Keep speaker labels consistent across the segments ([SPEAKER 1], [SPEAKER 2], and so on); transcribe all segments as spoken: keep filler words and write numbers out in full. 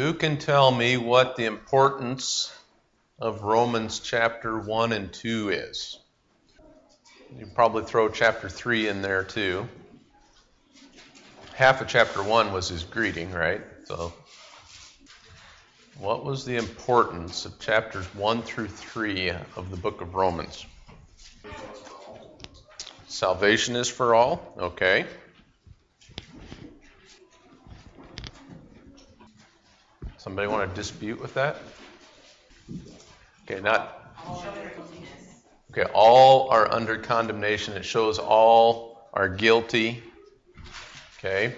[SPEAKER 1] Who can tell me what the importance of Romans chapter one and two is? You probably throw chapter three in there too. Half of chapter one was his greeting, right? So, what was the importance of chapters one through three of the book of Romans? Salvation is for all, okay. Somebody want to dispute with that? Okay, not. Okay, all are under condemnation. It shows all are guilty. Okay.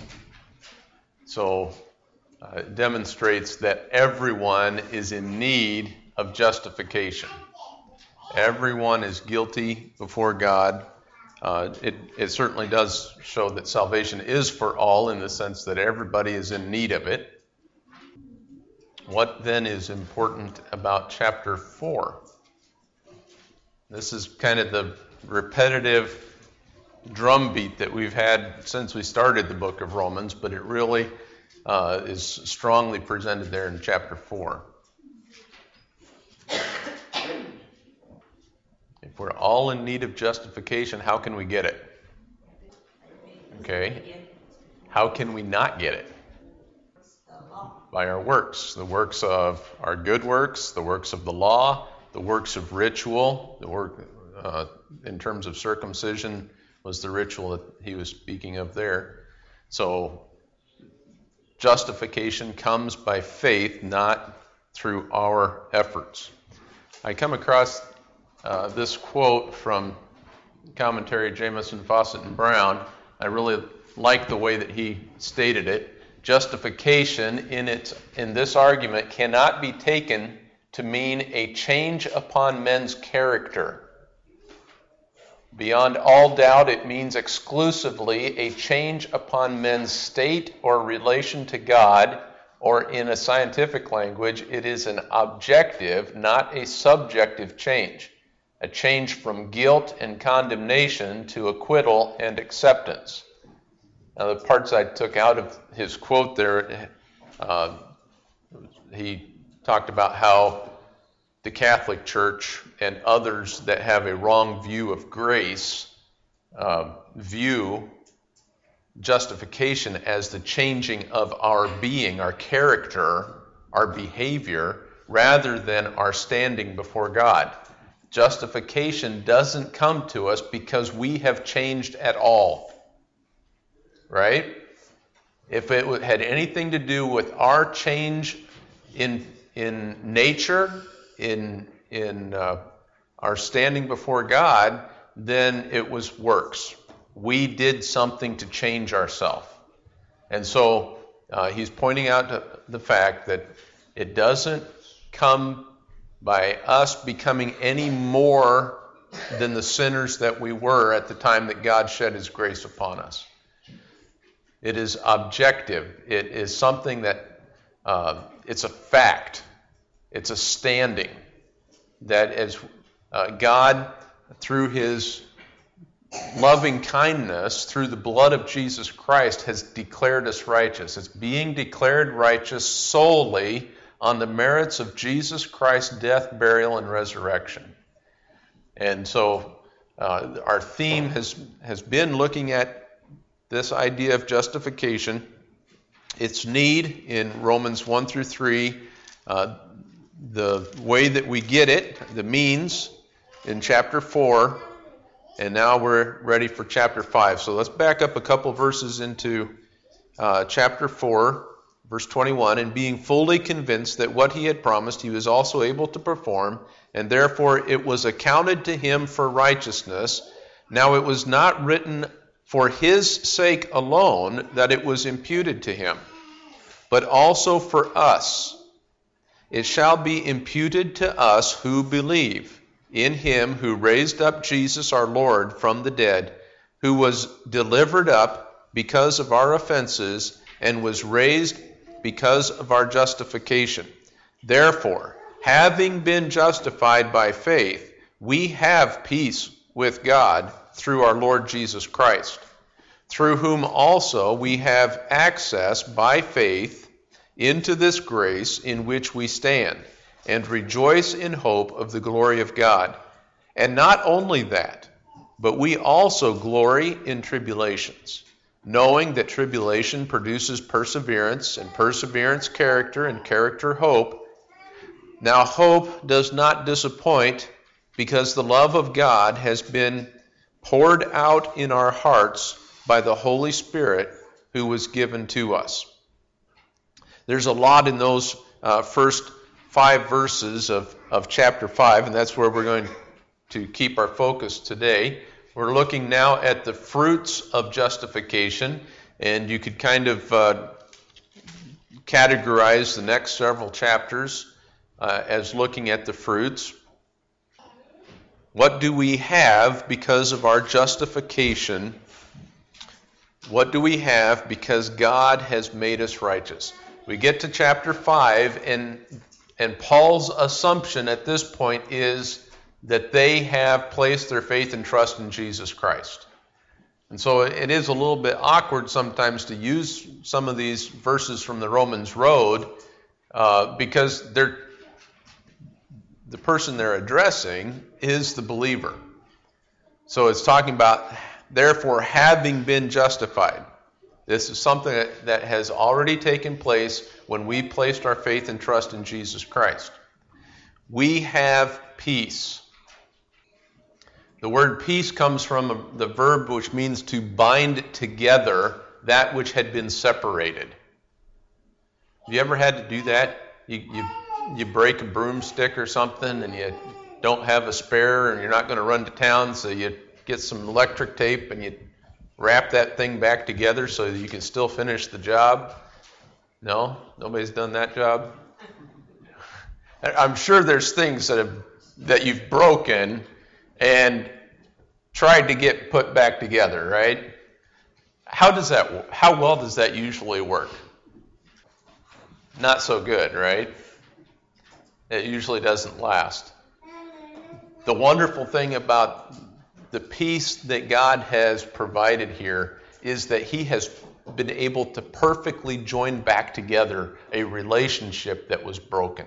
[SPEAKER 1] So uh, it demonstrates that everyone is in need of justification. Everyone is guilty before God. Uh, it, it certainly does show that salvation is for all in the sense that everybody is in need of it. What then is important about chapter four? This is kind of the repetitive drumbeat that we've had since we started the book of Romans, but it really uh, is strongly presented there in chapter four. If we're all in need of justification, how can we get it? Okay. How can we not get it? By our works. The works of our good works, the works of the law, the works of ritual. The work uh, in terms of circumcision was the ritual that he was speaking of there. So justification comes by faith, not through our efforts. I come across uh, this quote from commentary Jamieson, Fawcett, and Brown. I really like the way that he stated it. Justification in its in this argument cannot be taken to mean a change upon men's character. Beyond all doubt, it means exclusively a change upon men's state or relation to God, or in a scientific language, it is an objective, not a subjective change. A change from guilt and condemnation to acquittal and acceptance. Now, the parts I took out of his quote there, uh, he talked about how the Catholic Church and others that have a wrong view of grace uh, view justification as the changing of our being, our character, our behavior, rather than our standing before God. Justification doesn't come to us because we have changed at all. Right? If it had anything to do with our change in in nature, in in uh, our standing before God, then it was works. We did something to change ourselves. And so uh, he's pointing out to the fact that it doesn't come by us becoming any more than the sinners that we were at the time that God shed his grace upon us. It is objective. It is something that, uh, it's a fact. It's a standing. That as uh, God, through his loving kindness, through the blood of Jesus Christ, has declared us righteous. It's being declared righteous solely on the merits of Jesus Christ's death, burial, and resurrection. And so uh, our theme has, has been looking at this idea of justification, its need in Romans one through three, uh, the way that we get it, the means in chapter four, and now we're ready for chapter five. So let's back up a couple verses into uh, chapter four, verse twenty-one, and being fully convinced that what he had promised he was also able to perform, and therefore it was accounted to him for righteousness. Now it was not written for his sake alone that it was imputed to him, but also for us. It shall be imputed to us who believe in him who raised up Jesus our Lord from the dead, who was delivered up because of our offenses and was raised because of our justification. Therefore, having been justified by faith, we have peace with God through our Lord Jesus Christ, through whom also we have access by faith into this grace in which we stand, and rejoice in hope of the glory of God. And not only that, but we also glory in tribulations, knowing that tribulation produces perseverance, and perseverance character, and character hope. Now hope does not disappoint, because the love of God has been poured out in our hearts by the Holy Spirit who was given to us. There's a lot in those uh, first five verses of, of chapter five, and that's where we're going to keep our focus today. We're looking now at the fruits of justification, and you could kind of uh, categorize the next several chapters uh, as looking at the fruits. What do we have because of our justification? What do we have because God has made us righteous? We get to chapter five, and, and Paul's assumption at this point is that they have placed their faith and trust in Jesus Christ. And so it is a little bit awkward sometimes to use some of these verses from the Romans Road uh, because they're, the person they're addressing is the believer. So it's talking about, therefore, having been justified. This is something that, that has already taken place when we placed our faith and trust in Jesus Christ. We have peace. The word peace comes from the verb which means to bind together that which had been separated. Have you ever had to do that? You, you, you break a broomstick or something and you don't have a spare and you're not going to run to town, so you get some electric tape and you wrap that thing back together so that you can still finish the job. No? Nobody's done that job? I'm sure there's things that have that you've broken and tried to get put back together, right? How does that how well does that usually work? Not so good, right? It usually doesn't last. The wonderful thing about the peace that God has provided here is that He has been able to perfectly join back together a relationship that was broken.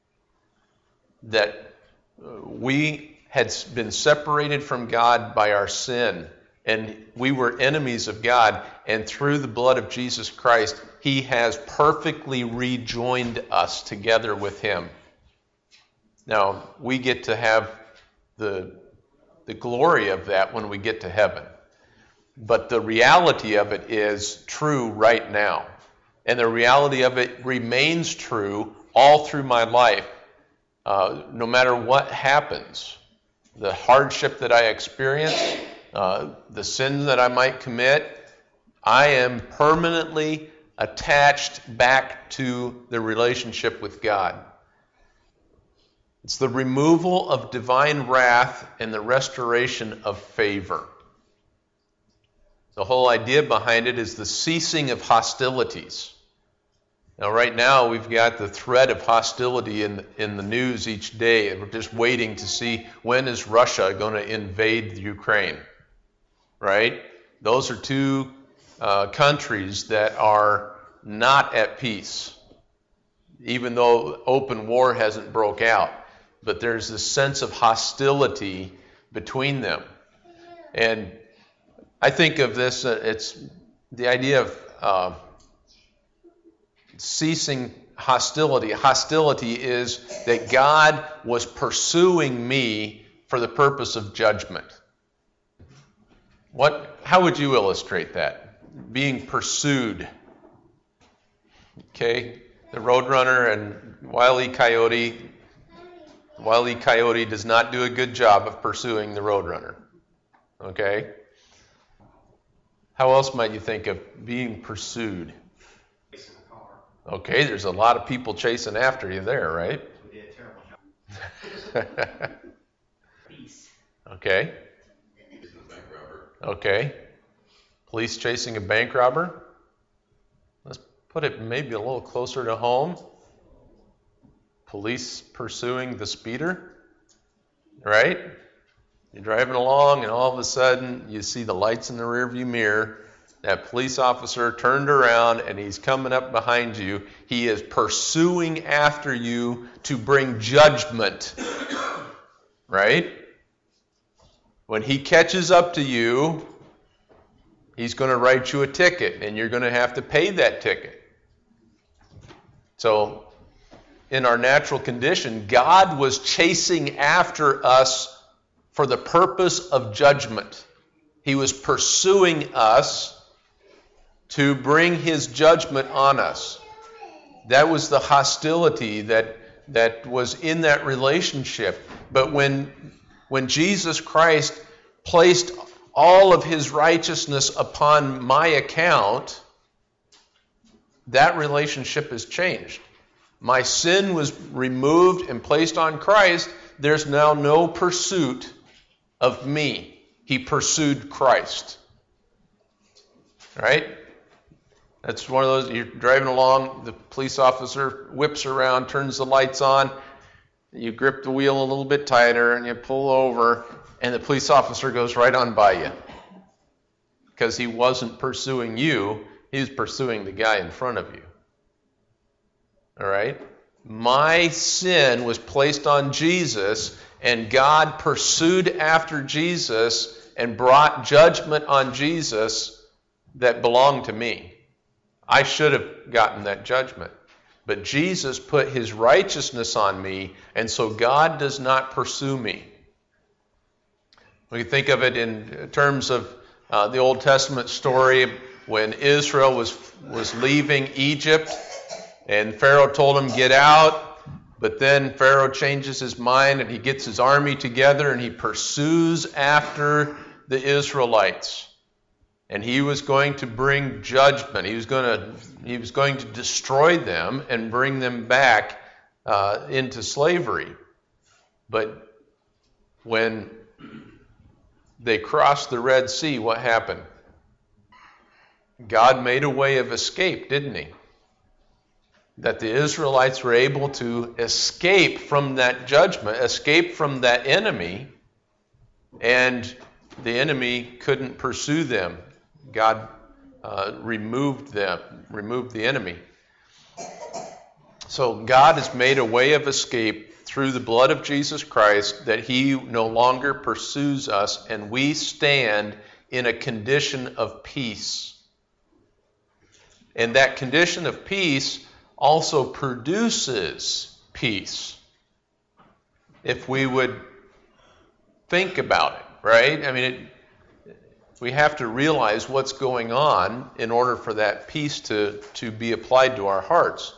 [SPEAKER 1] That we had been separated from God by our sin, and we were enemies of God, and through the blood of Jesus Christ, He has perfectly rejoined us together with Him. Now, we get to have the the glory of that when we get to heaven. But the reality of it is true right now. And the reality of it remains true all through my life. Uh, no matter what happens, the hardship that I experience, uh, the sin that I might commit, I am permanently attached back to the relationship with God. It's the removal of divine wrath and the restoration of favor. The whole idea behind it is the ceasing of hostilities. Now, right now, we've got the threat of hostility in, in the news each day, and we're just waiting to see when is Russia going to invade Ukraine, right? Those are two uh, countries that are not at peace, even though open war hasn't broke out. But there's this sense of hostility between them. And I think of this, uh, it's the idea of uh, ceasing hostility. Hostility is that God was pursuing me for the purpose of judgment. What? How would you illustrate that? Being pursued. Okay, the Roadrunner and Wile E. Coyote. Wile E. Coyote does not do a good job of pursuing the Roadrunner. Okay? How else might you think of being pursued? Okay, there's a lot of people chasing after you there, right? Okay. Okay. Police chasing a bank robber. Let's put it maybe a little closer to home. Police pursuing the speeder, right? You're driving along and all of a sudden you see the lights in the rearview mirror That police officer turned around and he's coming up behind you. He is pursuing after you to bring judgment. Right? When he catches up to you, he's going to write you a ticket, and you're going to have to pay that ticket. So, in our natural condition, God was chasing after us for the purpose of judgment. He was pursuing us to bring his judgment on us. That was the hostility that, that was in that relationship. But when, when Jesus Christ placed all of his righteousness upon my account, that relationship has changed. My sin was removed and placed on Christ. There's now no pursuit of me. He pursued Christ. Right? That's one of those, you're driving along, the police officer whips around, turns the lights on, you grip the wheel a little bit tighter, and you pull over, and the police officer goes right on by you. Because he wasn't pursuing you, he was pursuing the guy in front of you. All right? My sin was placed on Jesus, and God pursued after Jesus and brought judgment on Jesus that belonged to me. I should have gotten that judgment. But Jesus put his righteousness on me, and so God does not pursue me. We can think of it in terms of uh, the Old Testament story when Israel was, was leaving Egypt, and Pharaoh told him, get out. But then Pharaoh changes his mind, and he gets his army together, and he pursues after the Israelites. And he was going to bring judgment. He was going to, he was going to destroy them and bring them back uh, into slavery. But when they crossed the Red Sea, what happened? God made a way of escape, didn't he? That the Israelites were able to escape from that judgment, escape from that enemy, and the enemy couldn't pursue them. God uh, removed them, removed the enemy. So God has made a way of escape through the blood of Jesus Christ, that he no longer pursues us, and we stand in a condition of peace. And that condition of peace also produces peace. If we would think about it, right? I mean, it, we have to realize what's going on in order for that peace to, to be applied to our hearts.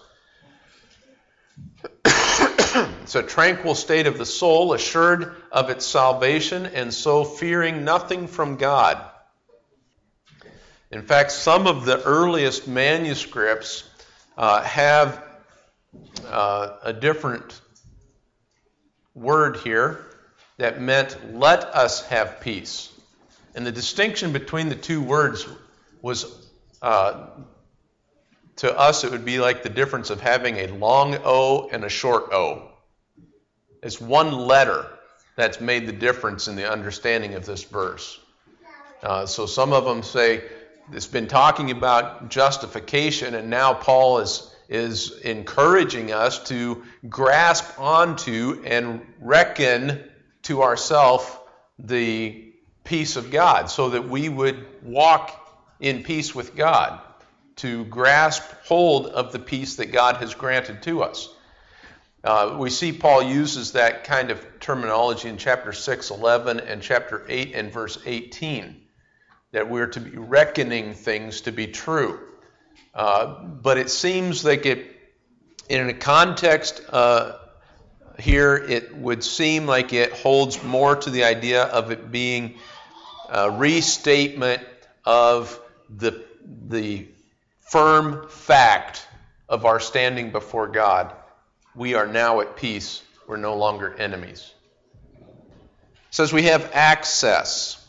[SPEAKER 1] It's a tranquil state of the soul, assured of its salvation, and so fearing nothing from God. In fact, some of the earliest manuscripts uh, have uh, a different word here that meant, let us have peace. And the distinction between the two words was, uh, to us, it would be like the difference of having a long O and a short O. It's one letter that's made the difference in the understanding of this verse. Uh, so some of them say, it's been talking about justification, and now Paul is, is encouraging us to grasp onto and reckon to ourselves the peace of God, so that we would walk in peace with God, to grasp hold of the peace that God has granted to us. Uh, we see Paul uses that kind of terminology in chapter six, eleven, and chapter eight and verse eighteen, that we're to be reckoning things to be true. Uh, but it seems like it, in a context uh, here, it would seem like it holds more to the idea of it being a restatement of the, the firm fact of our standing before God. We are now at peace. We're no longer enemies. It says we have access.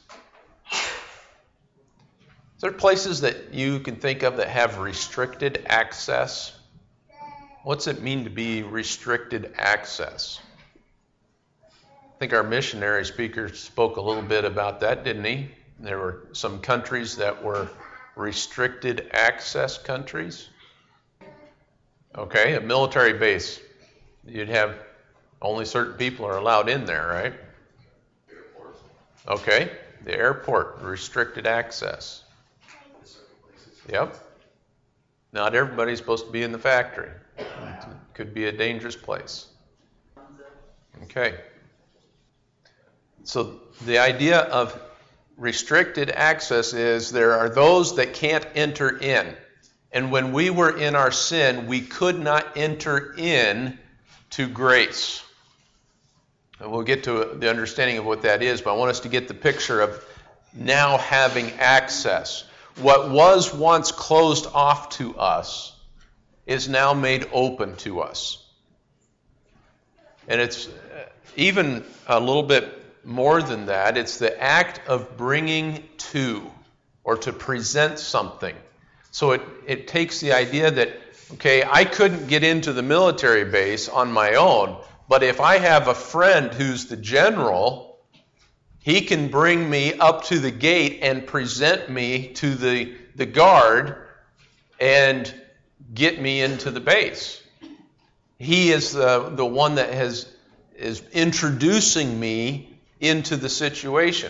[SPEAKER 1] Is there places that you can think of that have restricted access? What's it mean to be restricted access? I think our missionary speaker spoke a little bit about that, didn't he? There were some countries that were restricted access countries? Okay, a military base. You'd have only certain people are allowed in there, right? Okay, the airport, restricted access. Yep. Not everybody's supposed to be in the factory. It could be a dangerous place. Okay. So the idea of restricted access is there are those that can't enter in. And when we were in our sin, we could not enter in to grace. And we'll get to the understanding of what that is, but I want us to get the picture of now having access. What was once closed off to us is now made open to us. And it's even a little bit more than that. It's the act of bringing to, or to present something. So it, it takes the idea that, okay, I couldn't get into the military base on my own, but if I have a friend who's the general, he can bring me up to the gate and present me to the, the guard and get me into the base. He is the, the one that has is introducing me into the situation.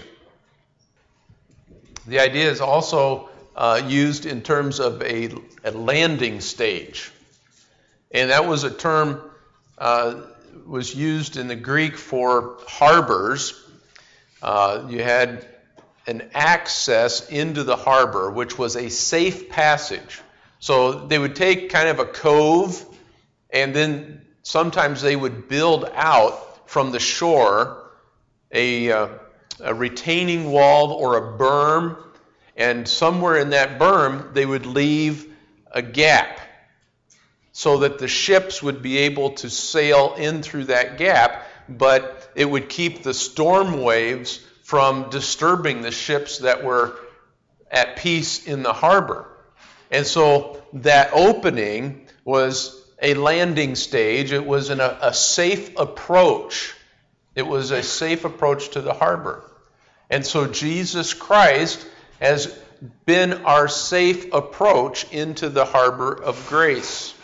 [SPEAKER 1] The idea is also uh, used in terms of a, a landing stage. And that was a term uh, was used in the Greek for harbors. Uh, you had an access into the harbor, which was a safe passage. So they would take kind of a cove, and then sometimes they would build out from the shore a, uh, a retaining wall or a berm, and somewhere in that berm they would leave a gap so that the ships would be able to sail in through that gap, but it would keep the storm waves from disturbing the ships that were at peace in the harbor. And so that opening was a landing stage. It was an, a, a safe approach. It was a safe approach to the harbor. And so Jesus Christ has been our safe approach into the harbor of grace.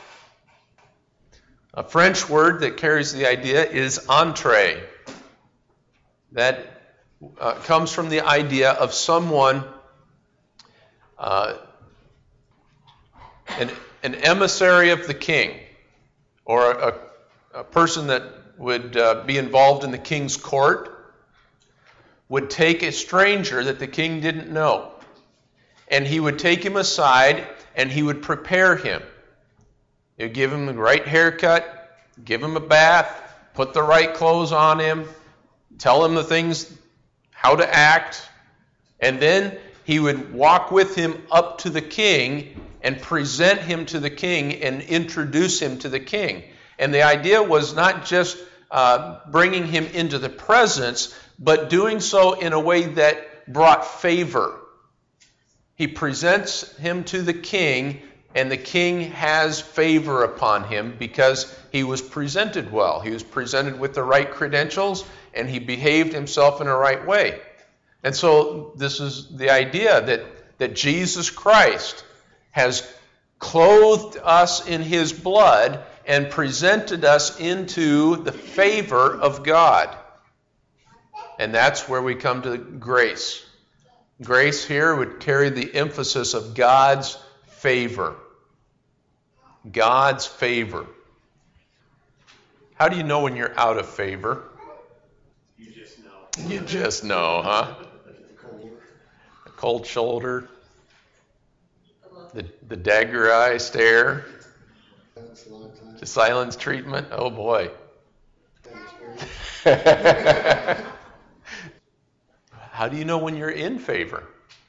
[SPEAKER 1] A French word that carries the idea is entree. That uh, comes from the idea of someone, uh, an, an emissary of the king, or a, a person that would uh, be involved in the king's court, would take a stranger that the king didn't know, and he would take him aside and he would prepare him. He would give him the right haircut, give him a bath, put the right clothes on him, tell him the things, how to act, and then he would walk with him up to the king and present him to the king and introduce him to the king. And the idea was not just uh, bringing him into the presence, but doing so in a way that brought favor. He presents him to the king, and the king has favor upon him because he was presented well. He was presented with the right credentials, and he behaved himself in a right way. And so this is the idea that, that Jesus Christ has clothed us in his blood and presented us into the favor of God. And that's where we come to grace. Grace here would carry the emphasis of God's favor. God's favor. How do you know when you're out of favor?
[SPEAKER 2] You just know.
[SPEAKER 1] You just know, huh? A cold shoulder. The, the dagger eye stare. The silence treatment. Oh boy. How do you know when you're in favor?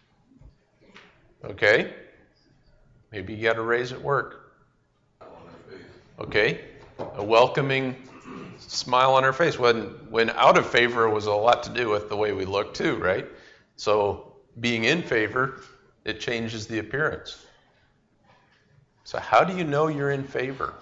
[SPEAKER 1] Okay. Maybe you got a raise at work. Okay. A welcoming smile on our face. When, when out of favor was a lot to do with the way we look too, right? So being in favor, it changes the appearance. So how do you know you're in favor?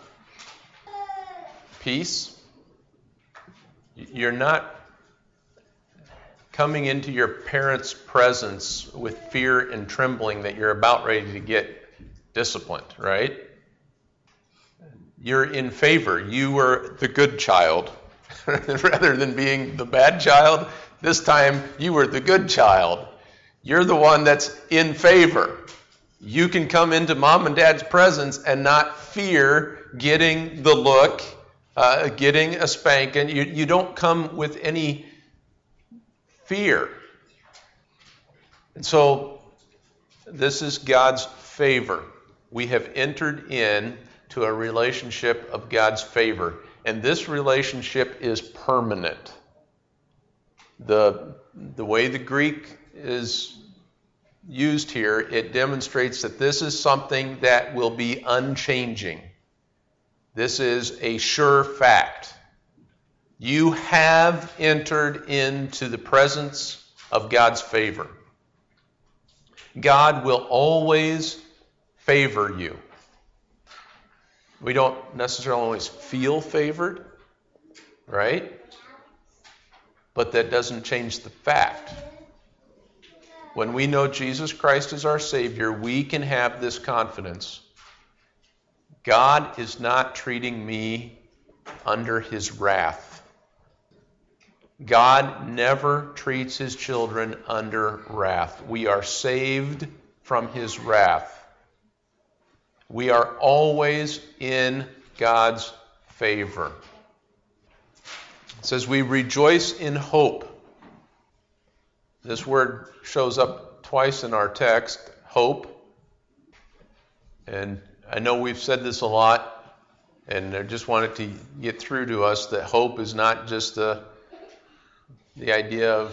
[SPEAKER 1] Peace. You're not, coming into your parents' presence with fear and trembling that you're about ready to get disciplined, right? You're in favor. You were the good child. Rather than being the bad child, this time you were the good child. You're the one that's in favor. You can come into mom and dad's presence and not fear getting the look, uh, getting a spanking. You, you don't come with any fear. And so this is God's favor. We have entered in to a relationship of God's favor. And this relationship is permanent. The, the way the Greek is used here, it demonstrates that this is something that will be unchanging. This is a sure fact. You have entered into the presence of God's favor. God will always favor you. We don't necessarily always feel favored, right? But that doesn't change the fact. When we know Jesus Christ is our Savior, we can have this confidence. God is not treating me under His wrath. God never treats His children under wrath. We are saved from His wrath. We are always in God's favor. It says we rejoice in hope. This word shows up twice in our text, hope. And I know we've said this a lot, and I just wanted to get through to us that hope is not just the, the idea of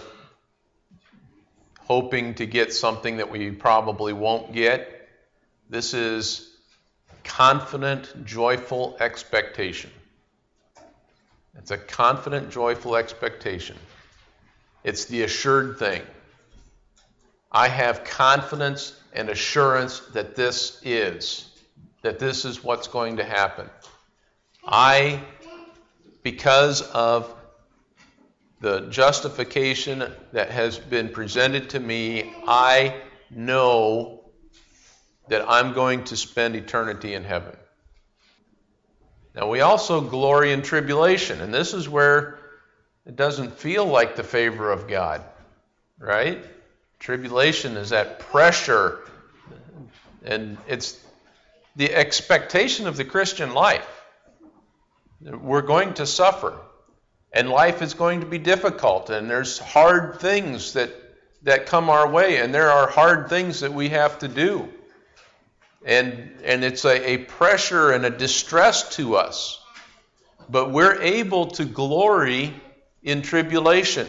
[SPEAKER 1] hoping to get something that we probably won't get. This is confident, joyful expectation. It's a confident, joyful expectation. It's the assured thing. I have confidence and assurance that this is, that this is what's going to happen. I, because of the justification that has been presented to me, I know that I'm going to spend eternity in heaven. Now, we also glory in tribulation, and this is where it doesn't feel like the favor of God, right? Tribulation is that pressure, and it's the expectation of the Christian life. We're going to suffer, and life is going to be difficult, and there's hard things that, that come our way, and there are hard things that we have to do. And, and it's a, a pressure and a distress to us. But we're able to glory in tribulation.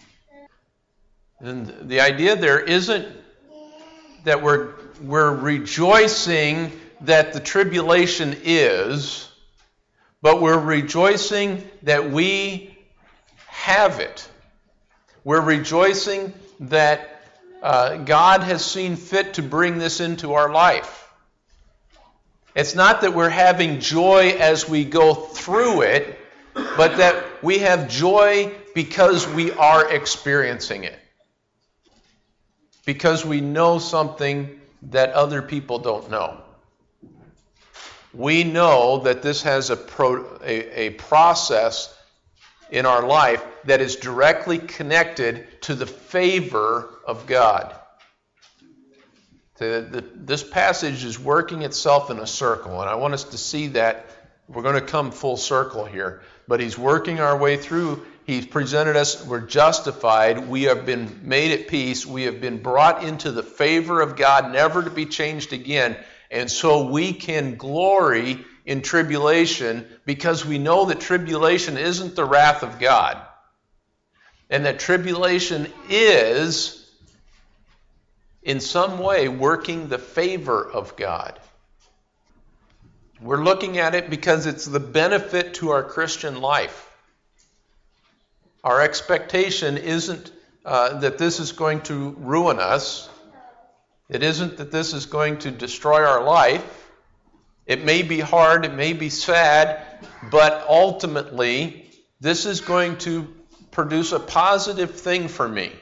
[SPEAKER 1] And the idea there isn't that we're, we're rejoicing that the tribulation is, but we're rejoicing that we have it. We're rejoicing that uh, God has seen fit to bring this into our life. It's not that we're having joy as we go through it, but that we have joy because we are experiencing it. Because we know something that other people don't know. We know that this has a, pro, a, a process in our life that is directly connected to the favor of God. The, the, this passage is working itself in a circle, and I want us to see that. We're going to come full circle here, but he's working our way through. He's presented us, we're justified, we have been made at peace, we have been brought into the favor of God, never to be changed again, and so we can glory in tribulation because we know that tribulation isn't the wrath of God, and that tribulation is in some way working the favor of God. We're looking at it because it's the benefit to our Christian life. Our expectation isn't uh, that this is going to ruin us. It isn't that this is going to destroy our life. It may be hard, it may be sad, but ultimately this is going to produce a positive thing for me.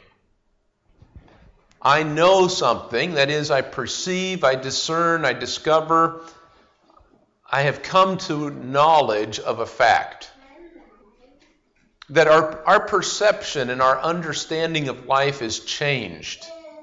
[SPEAKER 1] I know something, that is, I perceive, I discern, I discover, I have come to knowledge of a fact. That our, our perception and our understanding of life is changed.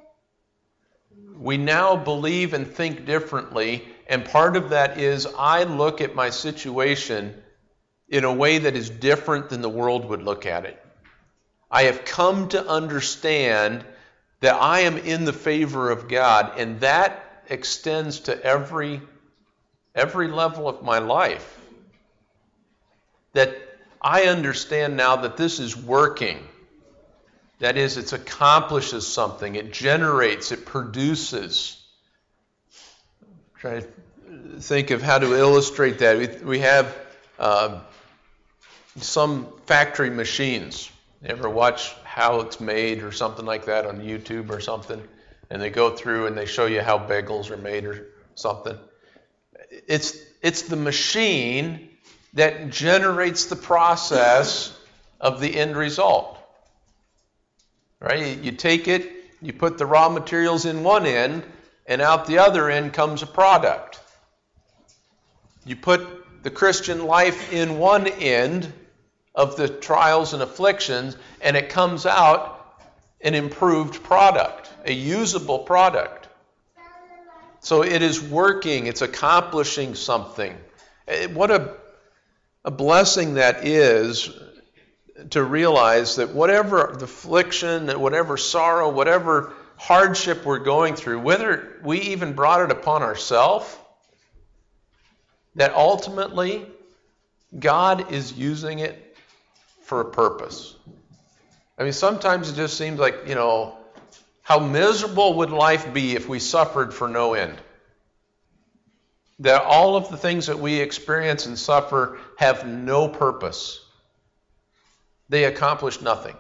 [SPEAKER 1] We now believe and think differently, and part of that is I look at my situation in a way that is different than the world would look at it. I have come to understand that I am in the favor of God, and that extends to every, every level of my life. That I understand now that this is working. That is, it accomplishes something. It generates, it produces. I'm trying to think of how to illustrate that. We, we have uh, some factory machines. You ever watch how it's made or something like that on YouTube or something? And they go through and they show you how bagels are made or something. It's, it's the machine that generates the process of the end result. Right? You take it, you put the raw materials in one end, and out the other end comes a product. You put the Christian life in one end of the trials and afflictions, and it comes out an improved product, a usable product. So it is working, it's accomplishing something. What a, a blessing that is to realize that whatever the affliction, whatever sorrow, whatever hardship we're going through, whether we even brought it upon ourselves, that ultimately God is using it for a purpose. I mean, sometimes it just seems like, you know, how miserable would life be if we suffered for no end? That all of the things that we experience and suffer have no purpose. They accomplish nothing.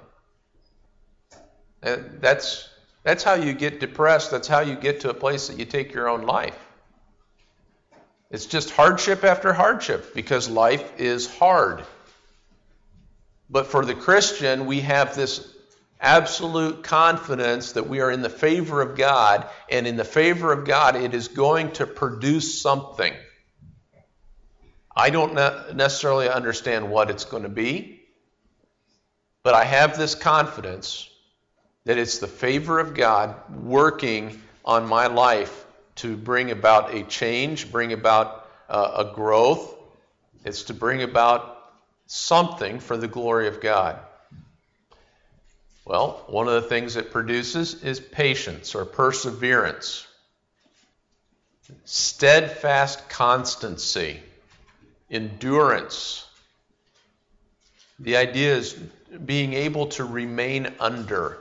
[SPEAKER 1] And that's, that's how you get depressed. That's how you get to a place that you take your own life. It's just hardship after hardship because life is hard. But for the Christian, we have this absolute confidence that we are in the favor of God, and in the favor of God, it is going to produce something. I don't necessarily understand what it's going to be, but I have this confidence that it's the favor of God working on my life to bring about a change, bring about uh, a growth. It's to bring about something for the glory of God. Well, one of the things it produces is patience or perseverance, steadfast constancy, endurance. The idea is being able to remain under.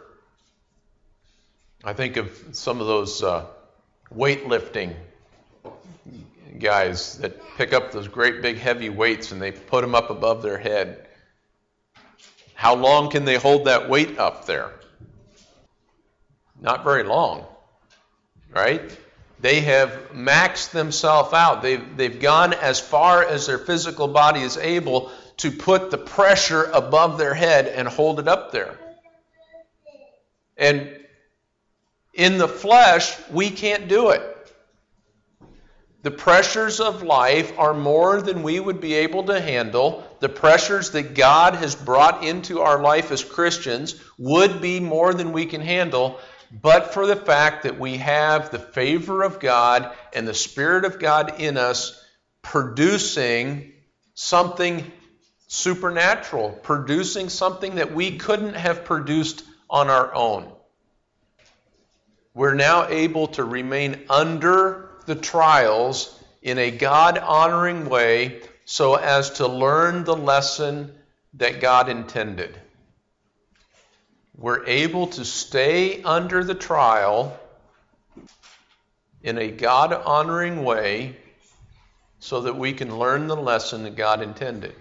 [SPEAKER 1] I think of some of those uh, weightlifting guys that pick up those great big heavy weights and they put them up above their head. How long can they hold that weight up there? Not very long, right? They have maxed themselves out. They've, they've gone as far as their physical body is able to put the pressure above their head and hold it up there. And in the flesh, we can't do it. The pressures of life are more than we would be able to handle. The pressures that God has brought into our life as Christians would be more than we can handle, but for the fact that we have the favor of God and the Spirit of God in us producing something supernatural, producing something that we couldn't have produced on our own. We're now able to remain under the trials in a God-honoring way so as to learn the lesson that God intended. We're able to stay under the trial in a God-honoring way so that we can learn the lesson that God intended.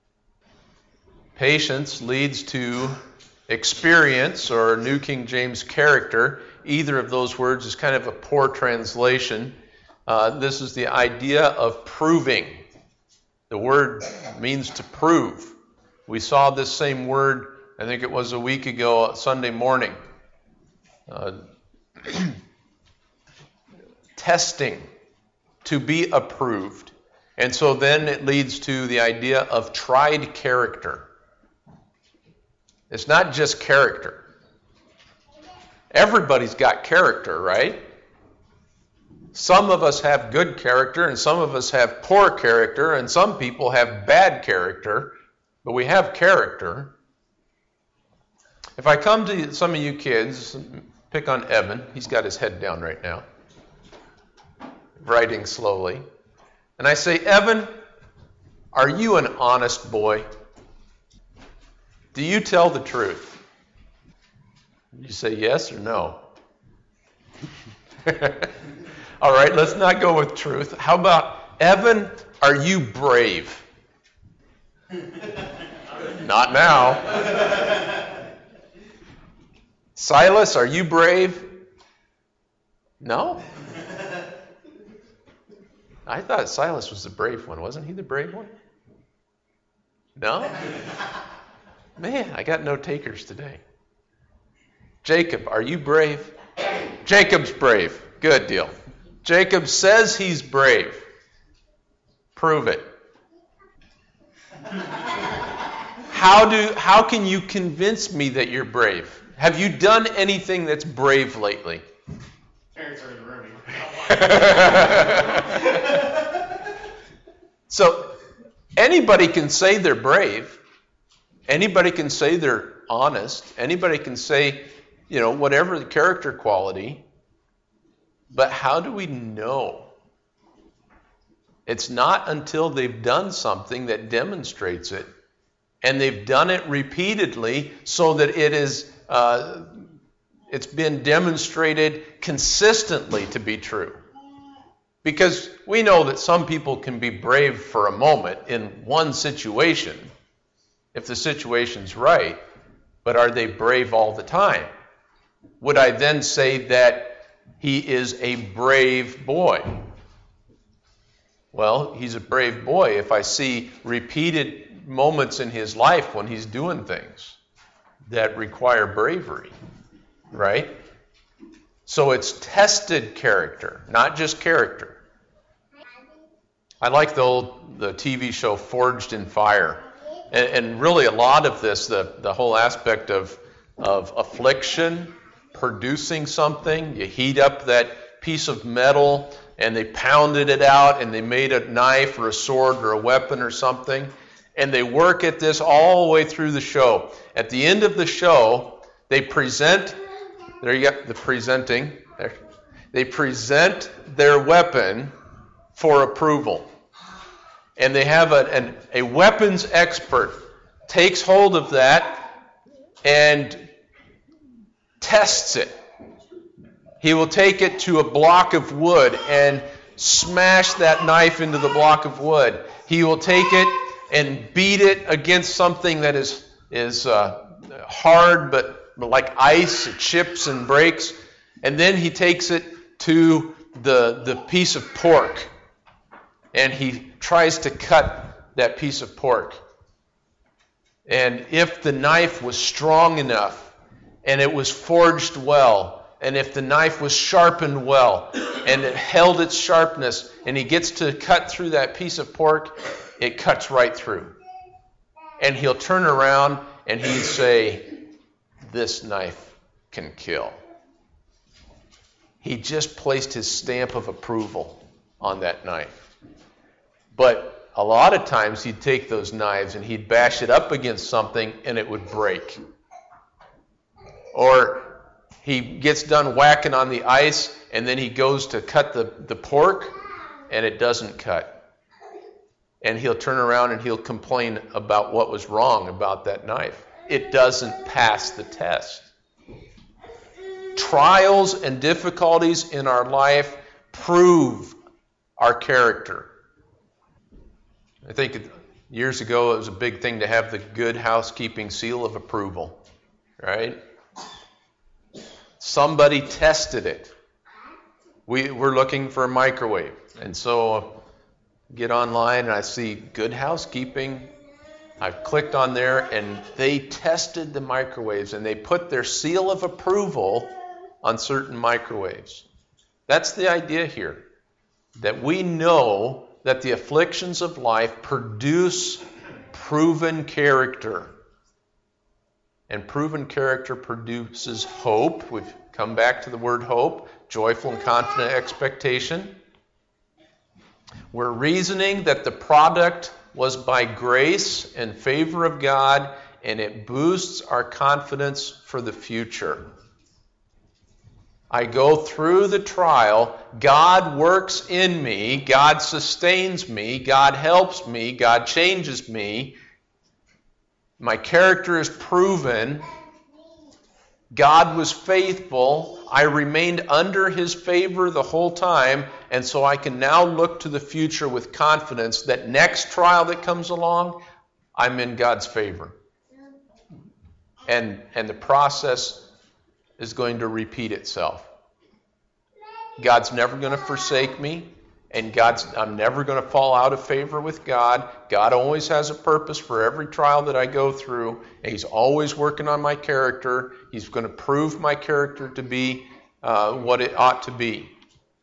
[SPEAKER 1] Patience leads to experience, or New King James character. Either of those words is kind of a poor translation. Uh, this is the idea of proving. The word means to prove. We saw this same word I think it was a week ago, Sunday morning. Uh, testing to be approved. And so then it leads to the idea of tried character. It's not just character. Everybody's got character, right? Some of us have good character, and some of us have poor character, and some people have bad character, but we have character. If I come to some of you kids, pick on Evan, he's got his head down right now, writing slowly, and I say, Evan, are you an honest boy? Do you tell the truth? You say yes or no? All right, let's not go with truth. How about, Evan, are you brave? Not now. Silas, are you brave? No? I thought Silas was the brave one. Wasn't he the brave one? No? Man, I got no takers today. Jacob, are you brave? Jacob's brave. Good deal. Jacob says he's brave. Prove it. How do how can you convince me that you're brave? Have you done anything that's brave lately?
[SPEAKER 2] Parents are in the room.
[SPEAKER 1] So anybody can say they're brave. Anybody can say they're honest. Anybody can say, you know, whatever the character quality. But how do we know? It's not until they've done something that demonstrates it, and they've done it repeatedly so that it is uh, it's been demonstrated consistently to be true. Because we know that some people can be brave for a moment in one situation, if the situation's right, but are they brave all the time? Would I then say that he is a brave boy? Well, he's a brave boy if I see repeated moments in his life when he's doing things that require bravery, right? So it's tested character, not just character. I like the old the T V show Forged in Fire. And, and really a lot of this, the, the whole aspect of, of affliction, producing something. You heat up that piece of metal and they pounded it out and they made a knife or a sword or a weapon or something. And they work at this all the way through the show. At the end of the show, they present, there you go, the presenting, there. They present their weapon for approval. And they have a, an, a weapons expert takes hold of that and tests it. He will take it to a block of wood and smash that knife into the block of wood. He will take it and beat it against something that is is uh, hard but like ice, it chips and breaks. And then he takes it to the the piece of pork and he tries to cut that piece of pork. And if the knife was strong enough and it was forged well, and if the knife was sharpened well, and it held its sharpness, and he gets to cut through that piece of pork, it cuts right through. And he'll turn around and he'd say, this knife can kill. He just placed his stamp of approval on that knife. But a lot of times he'd take those knives and he'd bash it up against something and it would break. Or he gets done whacking on the ice and then he goes to cut the, the pork and it doesn't cut. And he'll turn around and he'll complain about what was wrong about that knife. It doesn't pass the test. Trials and difficulties in our life prove our character. I think years ago it was a big thing to have the Good Housekeeping seal of approval, right? Somebody tested it. We were looking for a microwave, and so I get online and I see Good Housekeeping I've clicked on there, and they tested the microwaves, and they put their seal of approval on certain microwaves. That's the idea here, that we know that the afflictions of life produce proven character. And proven character produces hope. We've come back to the word hope, joyful and confident expectation. We're reasoning that the product was by grace and favor of God, and it boosts our confidence for the future. I go through the trial, God works in me, God sustains me, God helps me, God changes me. My character is proven. God was faithful. I remained under His favor the whole time, and so I can now look to the future with confidence that next trial that comes along, I'm in God's favor. And, and the process is going to repeat itself. God's never going to forsake me, and God's I'm never going to fall out of favor with God. God always has a purpose for every trial that I go through, and He's always working on my character. He's going to prove my character to be uh, what it ought to be.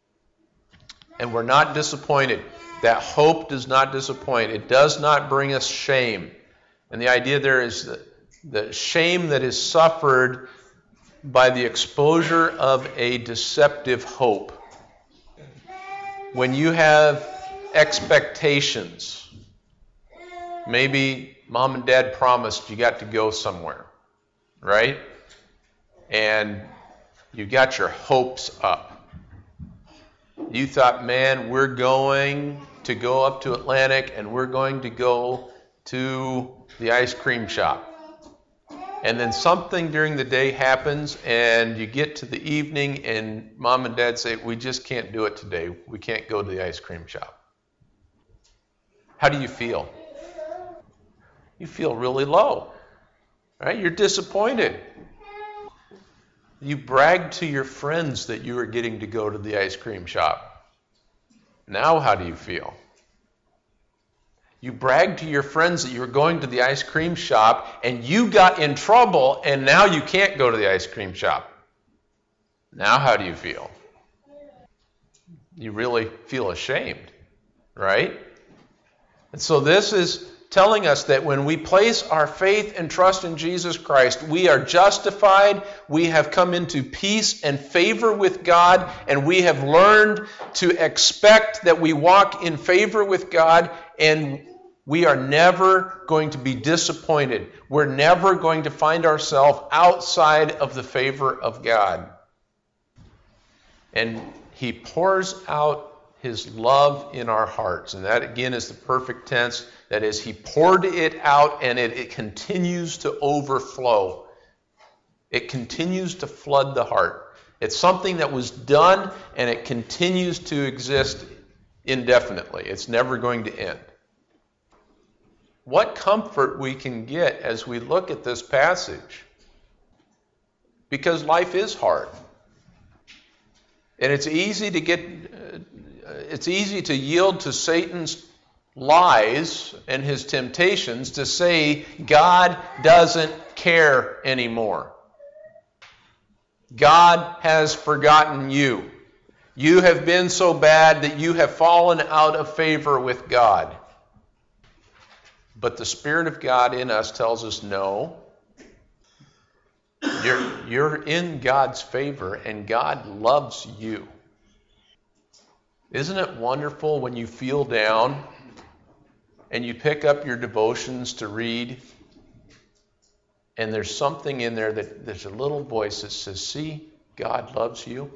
[SPEAKER 1] And we're not disappointed. That hope does not disappoint. It does not bring us shame. And the idea there is that the shame that is suffered by the exposure of a deceptive hope. When you have expectations, maybe mom and dad promised you got to go somewhere, right? And you got your hopes up. You thought, man, we're going to go up to Atlantic and we're going to go to the ice cream shop. And then something during the day happens, and you get to the evening, and mom and dad say, we just can't do it today. We can't go to the ice cream shop. How do you feel? You feel really low, right? You're disappointed. You bragged to your friends that you were getting to go to the ice cream shop. Now how do you feel? You bragged to your friends that you were going to the ice cream shop, and you got in trouble, and now you can't go to the ice cream shop. Now how do you feel? You really feel ashamed, right? And so this is telling us that when we place our faith and trust in Jesus Christ, we are justified, we have come into peace and favor with God, and we have learned to expect that we walk in favor with God, and we are never going to be disappointed. We're never going to find ourselves outside of the favor of God. And He pours out His love in our hearts. And that again is the perfect tense. That is, He poured it out, and it, it continues to overflow. It continues to flood the heart. It's something that was done, and it continues to exist indefinitely. It's never going to end. What comfort we can get as we look at this passage. Because life is hard. And it's easy to get, uh, it's easy to yield to Satan's lies and his temptations to say God doesn't care anymore. God has forgotten you. You have been so bad that you have fallen out of favor with God. But the Spirit of God in us tells us no. You're, you're in God's favor, and God loves you. Isn't it wonderful when you feel down and you pick up your devotions to read, and there's something in there that there's a little voice that says, see, God loves you.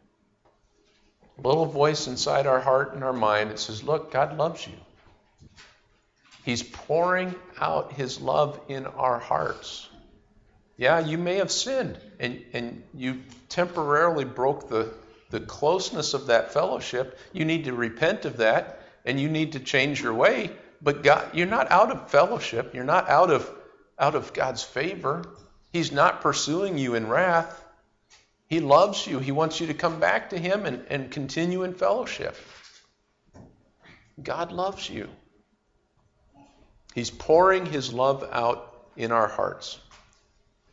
[SPEAKER 1] A little voice inside our heart and our mind that says, look, God loves you. He's pouring out His love in our hearts. Yeah, you may have sinned, and, and you temporarily broke the, the closeness of that fellowship. You need to repent of that, and you need to change your way. But God, you're not out of fellowship. You're not out of, out of God's favor. He's not pursuing you in wrath. He loves you. He wants you to come back to Him and, and continue in fellowship. God loves you. He's pouring his love out in our hearts.